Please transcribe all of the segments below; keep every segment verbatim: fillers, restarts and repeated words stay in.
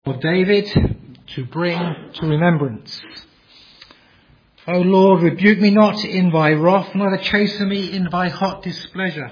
Of David, to bring to remembrance. O Lord, rebuke me not in thy wrath, neither chasten me in thy hot displeasure.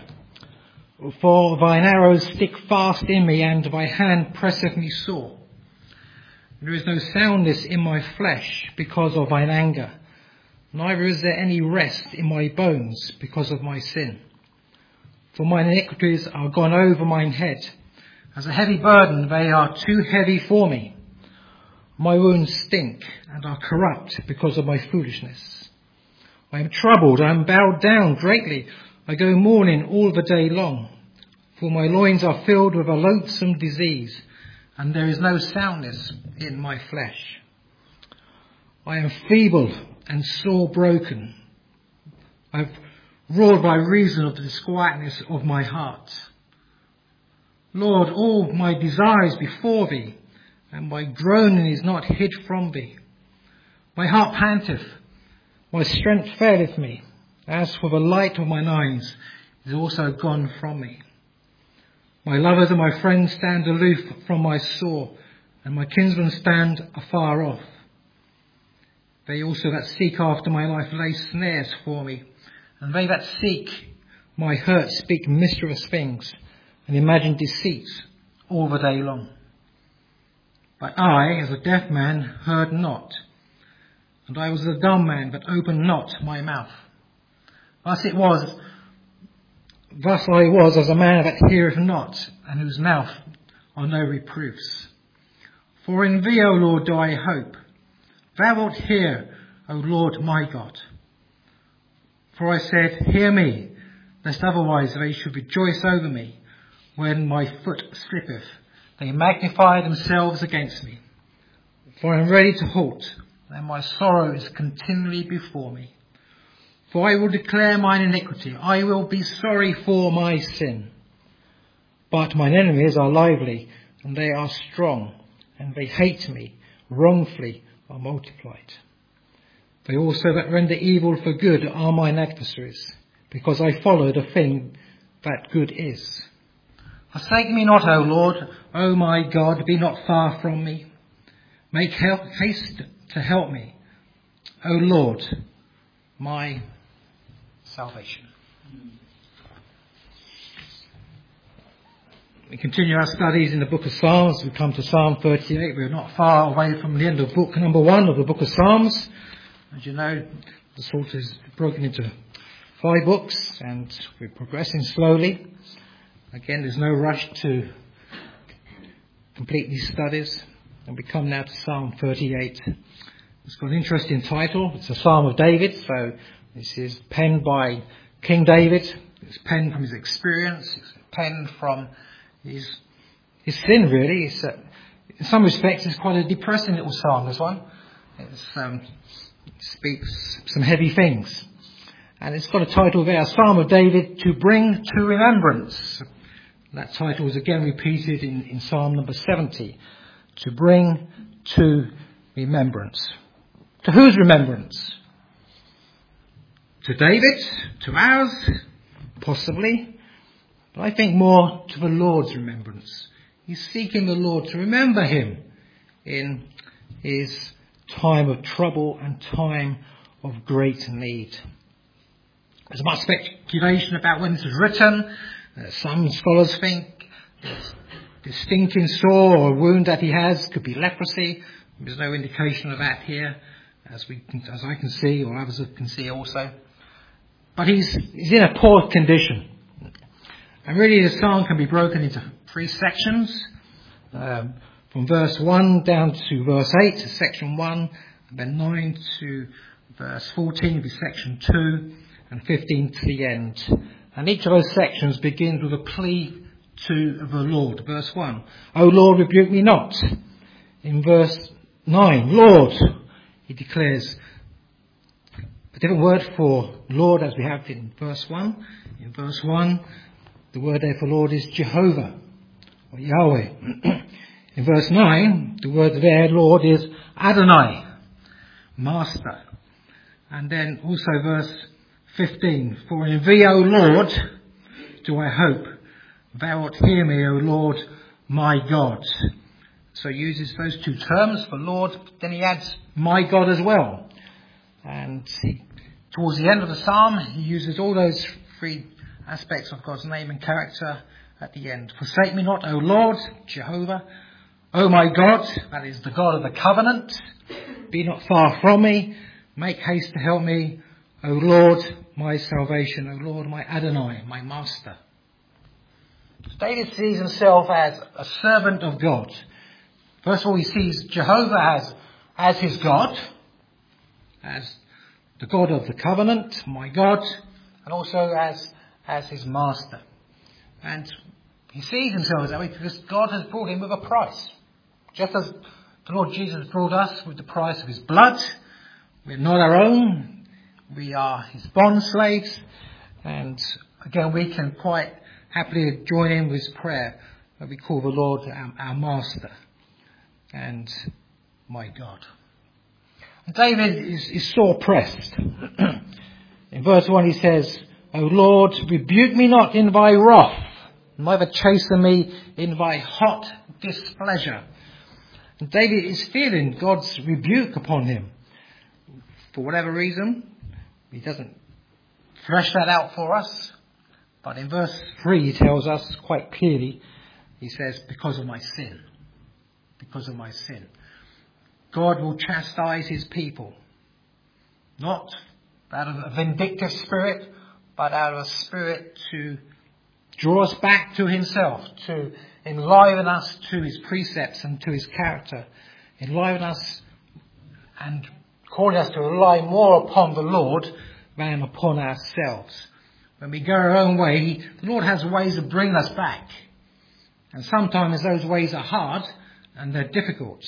For thine arrows stick fast in me, and thy hand presseth me sore. There is no soundness in my flesh because of thine anger, neither is there any rest in my bones because of my sin. For mine iniquities are gone over mine head. As a heavy burden, they are too heavy for me. My wounds stink and are corrupt because of my foolishness. I am troubled, I am bowed down greatly. I go mourning all the day long. For my loins are filled with a loathsome disease, and there is no soundness in my flesh. I am feeble and sore broken. I have roared by reason of the disquietness of my heart. Lord, all my desire is before thee, and my groaning is not hid from thee. My heart panteth, my strength faileth me. As for the light of mine eyes, it is also gone from me. My lovers and my friends stand aloof from my sore, and my kinsmen stand afar off. They also that seek after my life lay snares for me, and they that seek my hurt speak mischievous things, and imagine deceits all the day long. But I, as a deaf man, heard not, and I was a dumb man, but opened not my mouth. Thus it was, thus I was as a man that heareth not, and whose mouth are no reproofs. For in thee, O Lord, do I hope. Thou wilt hear, O Lord my God. For I said, hear me, lest otherwise they should rejoice over me. When my foot slippeth, they magnify themselves against me. For I am ready to halt, and my sorrow is continually before me. For I will declare mine iniquity, I will be sorry for my sin. But mine enemies are lively, and they are strong, and they hate me, wrongfully are multiplied. They also that render evil for good are mine adversaries, because I follow the thing that good is. Forsake me not, O Lord, O my God, be not far from me. Make help, haste to help me, O Lord, my salvation. We continue our studies in the book of Psalms. We come to Psalm thirty-eight. We're not far away from the end of book number one of the book of Psalms. As you know, the sort is broken into five books, and we're progressing slowly. Again, there's no rush to complete these studies. And we come now to Psalm thirty-eight. It's got an interesting title. It's a Psalm of David. So this is penned by King David. It's penned from his experience. It's penned from his his sin, really. It's, uh, in some respects, it's quite a depressing little psalm, this one. It's, um, it speaks some heavy things. And it's got a title there, Psalm of David, to bring to remembrance. That title is again repeated in, in Psalm number seventy. To bring to remembrance. To whose remembrance? To David? To ours? Possibly. But I think more to the Lord's remembrance. He's seeking the Lord to remember him in his time of trouble and time of great need. There's much speculation about when this was written. Uh, some scholars think this, this stinking sore or wound that he has could be leprosy. There's no indication of that here, as we can, as I can see, or others can see also. But he's, he's in a poor condition. And really the psalm can be broken into three sections. Um, from verse one down to verse eight, to section one, and then nine to verse fourteen will be section two, and fifteen to the end. And each of those sections begins with a plea to the Lord. Verse one, O Lord, rebuke me not. In verse nine, Lord, he declares a different word for Lord as we have in verse one. In verse one, the word there for Lord is Jehovah, or Yahweh. In verse nine, the word there, Lord, is Adonai, Master. And then also verse fifteen, for in thee, O Lord, do I hope. Thou wilt hear me, O Lord, my God. So he uses those two terms for Lord, then he adds my God as well. And he, towards the end of the psalm, he uses all those three aspects of God's name and character at the end. Forsake me not, O Lord, Jehovah. O my God, that is the God of the covenant. Be not far from me. Make haste to help me. O Lord, my salvation. O Lord, my Adonai, my master. David sees himself as a servant of God. First of all, he sees Jehovah as, as his God, as the God of the covenant, my God, and also as, as his master. And he sees himself as that way because God has brought him with a price. Just as the Lord Jesus brought us with the price of his blood, we're not our own, we are his bond slaves, and again we can quite happily join in with his prayer that we call the Lord our, our master and my God. And David is, is sore pressed. In verse one he says, O Lord, rebuke me not in thy wrath, neither chasten me in thy hot displeasure. And David is feeling God's rebuke upon him. For whatever reason, he doesn't thresh that out for us. But in verse three he tells us quite clearly, he says, because of my sin. Because of my sin. God will chastise his people. Not out of a vindictive spirit, but out of a spirit to draw us back to himself, to enliven us to his precepts and to his character. Enliven us and calling us to rely more upon the Lord than upon ourselves. When we go our own way, the Lord has ways of bringing us back. And sometimes those ways are hard and they're difficult.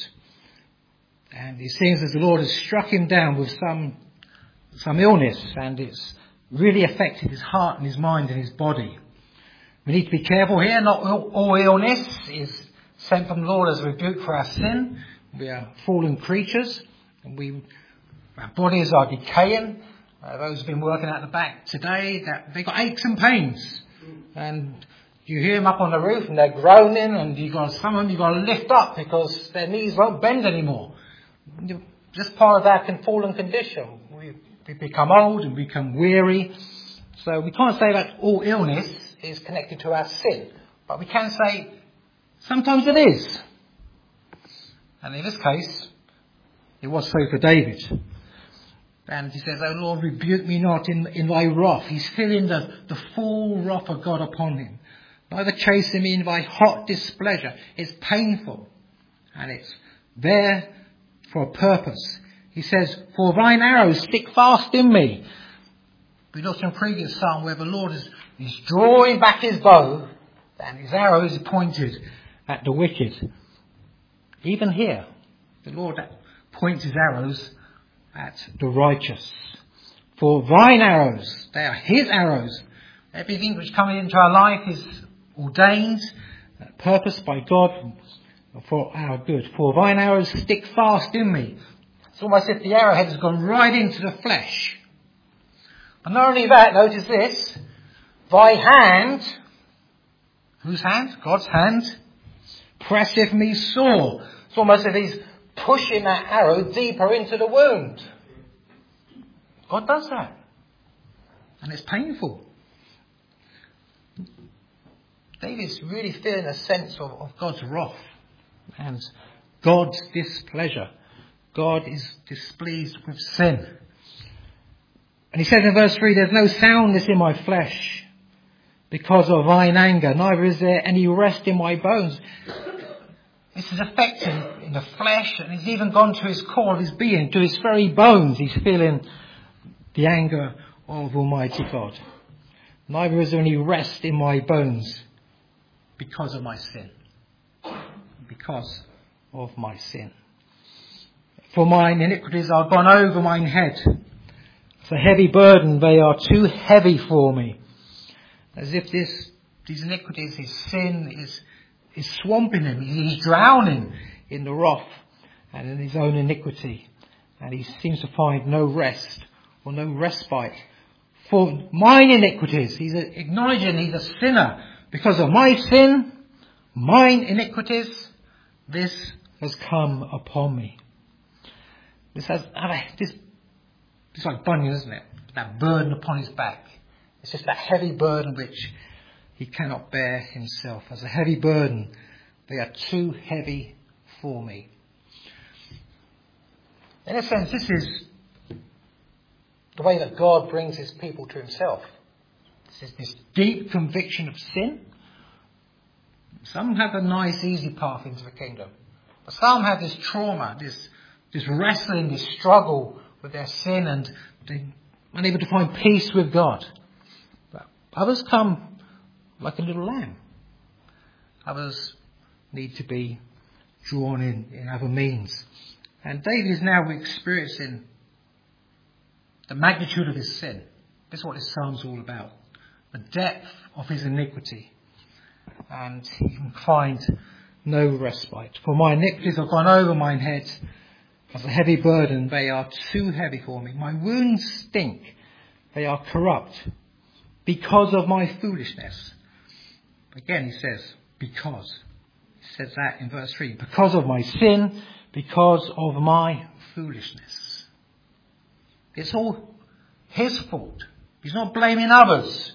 And it seems as the Lord has struck him down with some some illness, and it's really affected his heart and his mind and his body. We need to be careful here. Not all, all illness is sent from the Lord as a rebuke for our sin. We are fallen creatures, and we our bodies are decaying. Uh, those who've been working out the back today, that they've got aches and pains, and you hear them up on the roof and they're groaning, and you got some of them you've got to lift up because their knees won't bend anymore. Just part of our fallen condition. We, we become old and become weary. So we can't say that all illness is connected to our sin, but we can say sometimes it is. And in this case, it was so for David. And he says, O Lord, rebuke me not in, in thy wrath. He's feeling the, the full wrath of God upon him. Neither chasten me in thy hot displeasure. It's painful. And it's there for a purpose. He says, for thine arrows stick fast in me. We looked in a previous psalm where the Lord is, is drawing back his bow and his arrows are pointed at the wicked. Even here, the Lord points his arrows at the righteous. For thine arrows, they are his arrows. Everything which comes into our life is ordained, purposed by God for our good. For thine arrows stick fast in me. It's almost as if the arrowhead has gone right into the flesh. But not only that, notice this. Thy hand, whose hand? God's hand, presseth me sore. It's almost as if he's pushing that arrow deeper into the wound. God does that. And it's painful. David's really feeling a sense of, of God's wrath and God's displeasure. God is displeased with sin. And he says in verse three, there's no soundness in my flesh because of thine anger, neither is there any rest in my bones. This is affecting in the flesh, and he's even gone to his core of his being, to his very bones. He's feeling the anger of Almighty God. Neither is there any rest in my bones because of my sin. Because of my sin. For mine iniquities are gone over mine head. It's a heavy burden, they are too heavy for me. As if this, these iniquities, his sin is is swamping him. He's drowning in the wrath and in his own iniquity. And he seems to find no rest or no respite. For mine iniquities, he's acknowledging he's a sinner. Because of my sin, mine iniquities, this has come upon me. This has this it's like Bunyan, isn't it? That burden upon his back. It's just that heavy burden which he cannot bear himself. As a heavy burden, they are too heavy for me. In a sense, this is the way that God brings his people to himself. This is this deep conviction of sin. Some have a nice, easy path into the kingdom. But some have this trauma, this, this wrestling, this struggle with their sin, and they're unable to find peace with God. But others come like a little lamb. Others need to be drawn in in other means. And David is now experiencing the magnitude of his sin. This is what this psalm's all about. The depth of his iniquity. And he can find no respite. For my iniquities have gone over mine head. As a heavy burden, they are too heavy for me. My wounds stink. They are corrupt. Because of my foolishness. Again, he says, because. He says that in verse three. Because of my sin, because of my foolishness. It's all his fault. He's not blaming others.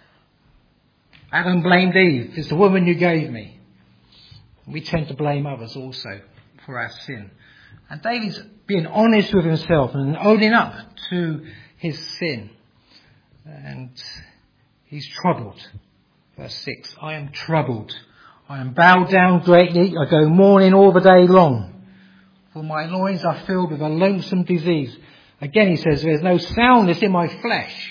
Adam blamed Eve. It's the woman you gave me. We tend to blame others also for our sin. And David's being honest with himself and owning up to his sin. And he's troubled. Verse six, I am troubled. I am bowed down greatly. I go mourning all the day long. For my loins are filled with a loathsome disease. Again he says, there's no soundness in my flesh.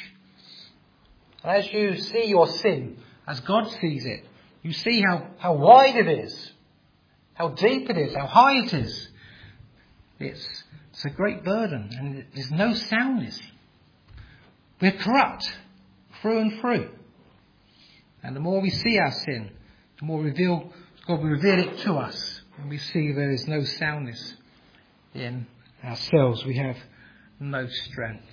And as you see your sin, as God sees it, you see how, how wide it is, how deep it is, how high it is. It's, it's a great burden, and there's no soundness. We're corrupt through and through. And the more we see our sin, the more reveal, God will reveal it to us. And we see there is no soundness in ourselves. We have no strength.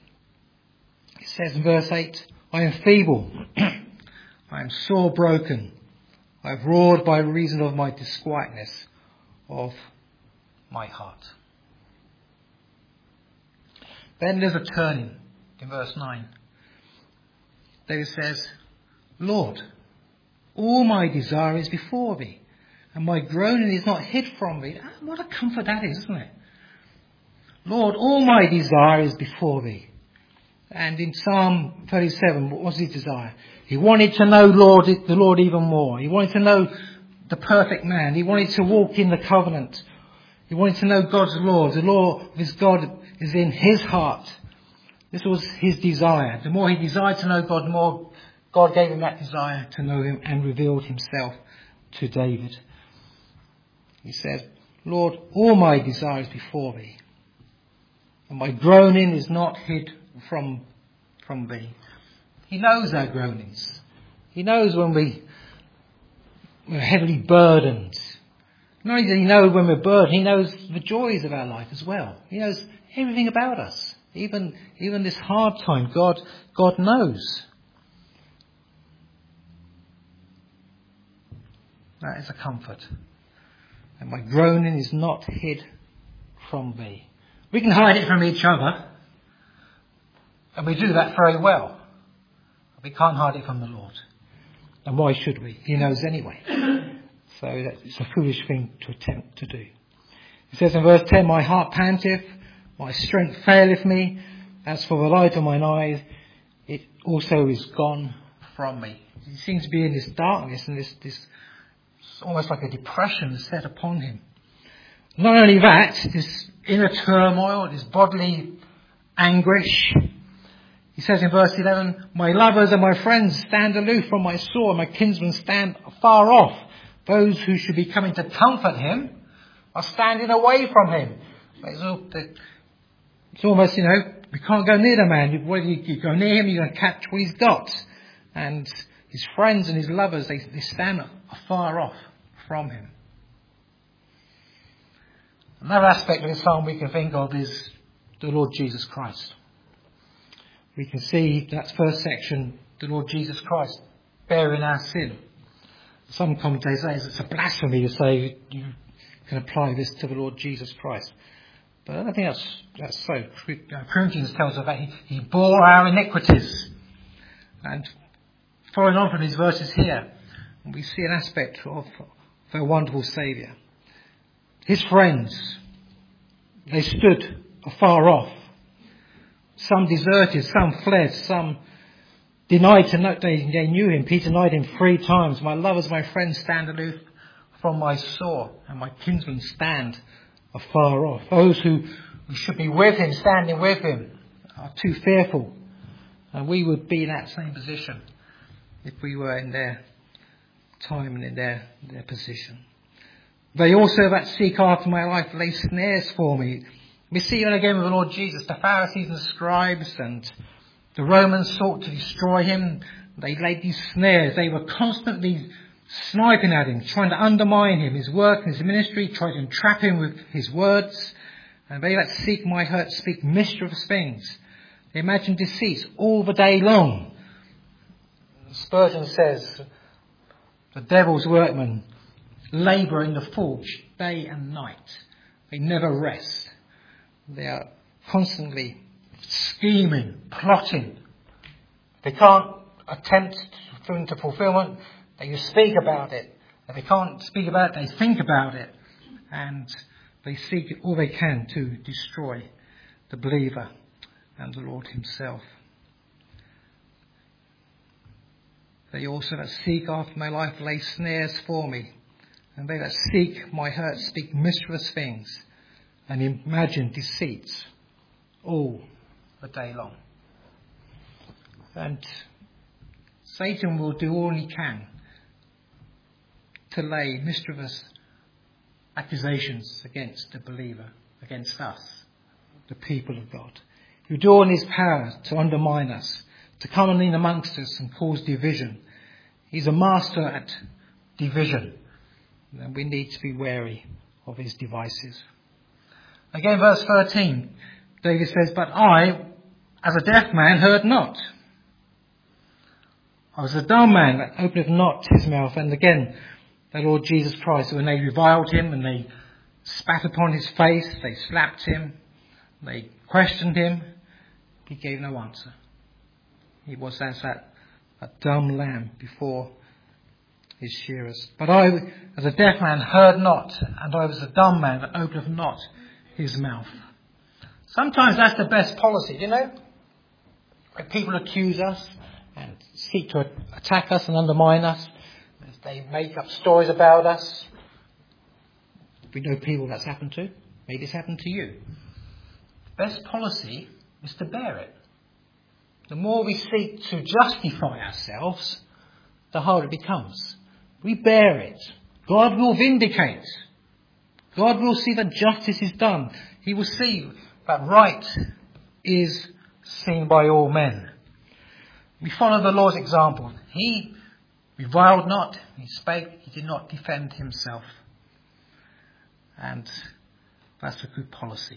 It says in verse eight, I am feeble. I am sore broken. I have roared by reason of my disquietness of my heart. Then there's a turning in verse nine. David says, Lord, all my desire is before thee, and my groaning is not hid from thee. What a comfort that is, isn't it? Lord, all my desire is before thee. And in Psalm thirty-seven, what was his desire? He wanted to know Lord, the Lord even more. He wanted to know the perfect man. He wanted to walk in the covenant. He wanted to know God's law. The law of his God is in his heart. This was his desire. The more he desired to know God, the more God gave him that desire to know him and revealed himself to David. He said, Lord, all my desire is before thee, and my groaning is not hid from, from thee. He knows our groanings. He knows when we, we're heavily burdened. Not only does he know when we're burdened, he knows the joys of our life as well. He knows everything about us. Even, even this hard time, God, God knows. That is a comfort. And my groaning is not hid from thee. We can hide it from each other. And we do that very well. We can't hide it from the Lord. And why should we? He knows anyway. So it's a foolish thing to attempt to do. It says in verse ten, my heart panteth, my strength faileth me. As for the light of mine eyes, it also is gone from me. He seems to be in this darkness and this, this almost like a depression set upon him. Not only that, this inner turmoil, this bodily anguish. He says in verse eleven, my lovers and my friends stand aloof from my sore, my kinsmen stand far off. Those who should be coming to comfort him are standing away from him. It's almost, you know, we can't go near the man. Whether you go near him, you're going to catch what he's got. And his friends and his lovers, they, they stand afar off from him. Another aspect of this psalm we can think of is the Lord Jesus Christ. We can see that first section, the Lord Jesus Christ bearing our sin. Some commentators say it's a blasphemy to say you can apply this to the Lord Jesus Christ. But I don't think that's, that's so. Corinthians tells us that he, he bore our iniquities. And following on from these verses here, we see an aspect of, of a wonderful Saviour. His friends, they stood afar off. Some deserted, some fled, some denied to know they, they knew him. Peter denied him three times. My lovers, my friends, stand aloof from my sore, and my kinsmen stand afar off. Those who, who should be with him, standing with him, are too fearful. And we would be in that same position if we were in their time and in their, their position. They also that seek after my life lay snares for me. We see even again with the Lord Jesus, the Pharisees and scribes and the Romans sought to destroy him. They laid these snares. They were constantly sniping at him, trying to undermine him, his work and his ministry, trying to entrap him with his words. And they that seek my hurt speak mischievous things. They imagine deceits all the day long. Spurgeon says, the devil's workmen labour in the forge day and night. They never rest. They are constantly scheming, plotting. They can't attempt to bring to fulfillment. They just speak about it. If they can't speak about it, they think about it. And they seek all they can to destroy the believer and the Lord himself. They also that seek after my life lay snares for me. And they that seek my hurt speak mischievous things and imagine deceits all the day long. And Satan will do all he can to lay mischievous accusations against the believer, against us, the people of God. He'll do all in his power to undermine us, to come in amongst us and cause division. He's a master at division. And we need to be wary of his devices. Again, verse thirteen, David says, but I, as a deaf man, heard not. I was a dumb man that openeth not his mouth. And again, the Lord Jesus Christ, when they reviled him and they spat upon his face, they slapped him, they questioned him, he gave no answer. He was as that a dumb lamb before his shearers. But I, as a deaf man, heard not, and I was a dumb man that openeth not his mouth. Sometimes that's the best policy, you know? When people accuse us and seek to attack us and undermine us, they make up stories about us. We know people that's happened to. Maybe it's happened to you. Best policy is to bear it. The more we seek to justify ourselves, the harder it becomes. We bear it. God will vindicate. God will see that justice is done. He will see that right is seen by all men. We follow the Lord's example. He reviled not, he spake, he did not defend himself. And that's a good policy.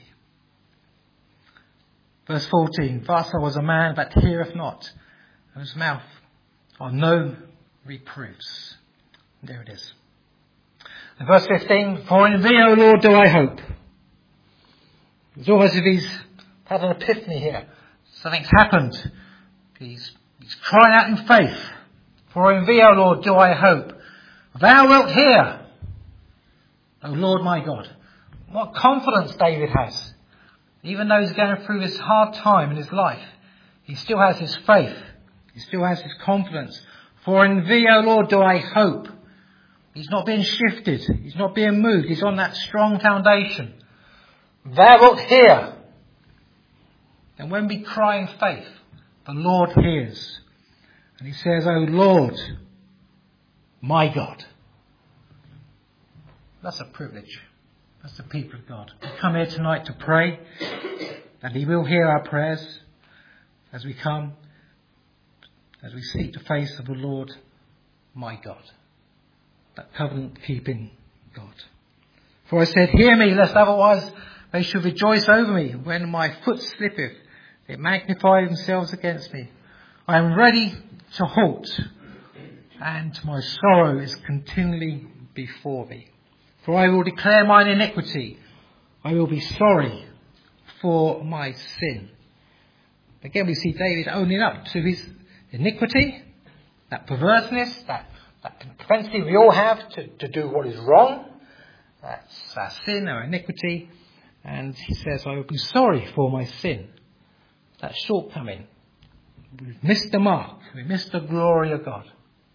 Verse fourteen, thus I was a man that heareth not, and whose mouth are no reproofs. And there it is. And verse fifteen, for in thee, O Lord, do I hope. It's almost as if he's had an epiphany here. Something's happened. He's, he's crying out in faith. For in thee, O Lord, do I hope. Thou wilt hear, O Lord my God. What confidence David has. Even though he's going through this hard time in his life, he still has his faith. He still has his confidence. For in thee, O Lord, do I hope. He's not being shifted. He's not being moved. He's on that strong foundation. Thou wilt hear. And when we cry in faith, the Lord hears. And he says, O Lord, my God. That's a privilege. That's the people of God. We come here tonight to pray, and he will hear our prayers as we come, as we seek the face of the Lord, my God. That covenant-keeping God. For I said, hear me, lest otherwise they should rejoice over me. When my foot slippeth, they magnify themselves against me. I am ready to halt, and my sorrow is continually before thee. For I will declare mine iniquity. I will be sorry for my sin. Again, we see David owning up to his iniquity, that perverseness, that, that propensity we all have to, to do what is wrong. That's our sin, our iniquity. And he says, I will be sorry for my sin. That shortcoming. We've missed the mark. We missed the glory of God.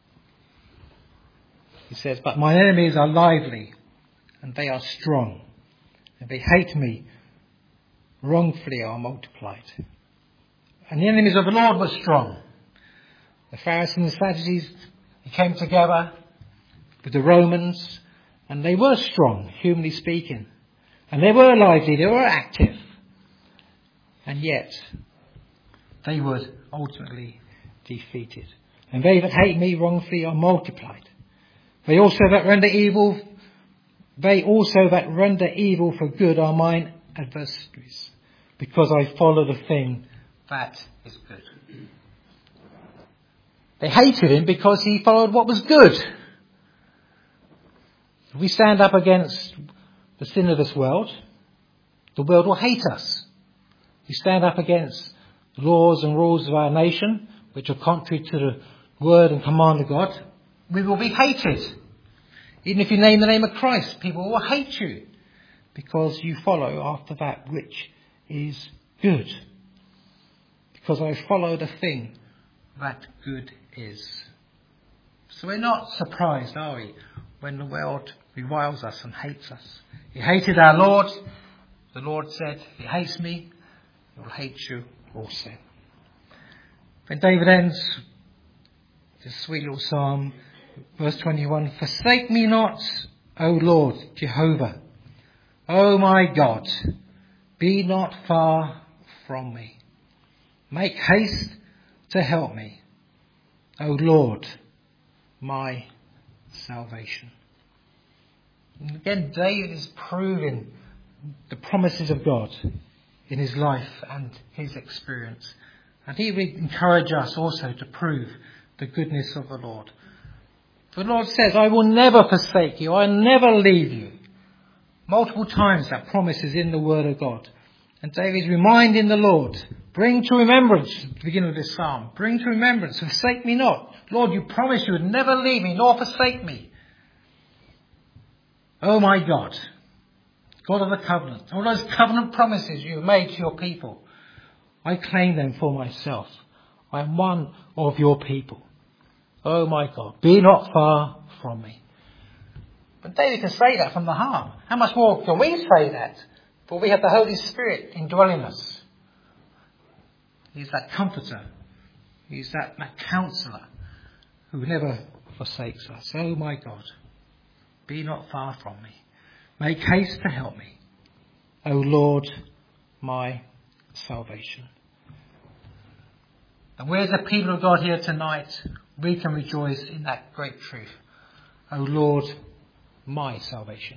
He says, but my enemies are lively and they are strong. And they hate me wrongfully are multiplied. And the enemies of the Lord were strong. The Pharisees and the Sadducees came together with the Romans, and they were strong, humanly speaking. And they were lively, they were active. And yet, they were ultimately defeated. And they that hate me wrongfully are multiplied. They also that render evil, they also that render evil for good are mine adversaries, because I follow the thing that is good. They hated him because he followed what was good. If we stand up against the sin of this world, the world will hate us. If we stand up against the laws and rules of our nation, which are contrary to the word and command of God, we will be hated. Even if you name the name of Christ, people will hate you because you follow after that which is good. Because I follow the thing that good is. So we're not surprised, are we, when the world reviles us and hates us. He hated our Lord. The Lord said, if he hates me, he will hate you also. Then David ends this sweet little psalm, verse twenty-one, forsake me not, O Lord Jehovah. O my God, be not far from me. Make haste to help me, O Lord, my salvation. And again, David is proving the promises of God in his life and his experience. And he would encourage us also to prove the goodness of the Lord. The Lord says, I will never forsake you. I will never leave you. Multiple times that promise is in the word of God. And David is reminding the Lord, bring to remembrance, at the beginning of this psalm, bring to remembrance, forsake me not. Lord, you promised you would never leave me nor forsake me. Oh my God, God of the covenant, all those covenant promises you have made to your people, I claim them for myself. I am one of your people. Oh my God, be not far from me. But David can say that from the heart. How much more can we say that? For we have the Holy Spirit indwelling us. He's that comforter. He's that, that counsellor who never forsakes us. Oh my God, be not far from me. Make haste to help me. O Lord, my salvation. And we as the people of God here tonight, we can rejoice in that great truth. O Lord, my salvation.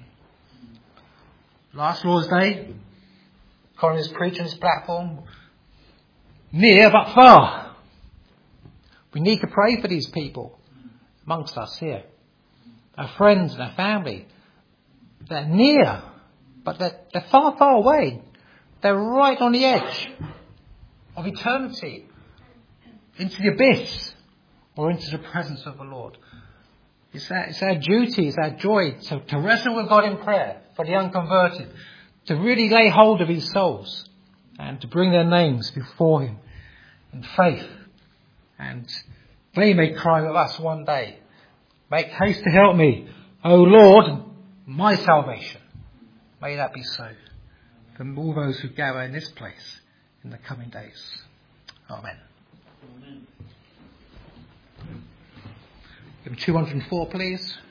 Last Lord's Day, Colin is preaching on his platform. Near but far. We need to pray for these people amongst us here. Our friends and our family. They're near, but they're, they're far, far away. They're right on the edge of eternity. Into the abyss or into the presence of the Lord. It's our, it's our duty, it's our joy to, to wrestle with God in prayer for the unconverted, to really lay hold of his souls and to bring their names before him in faith. And they may cry with us one day, make haste to help me, O Lord, my salvation. May that be so for all those who gather in this place in the coming days. Amen. Amen. Give him two hundred and four, please.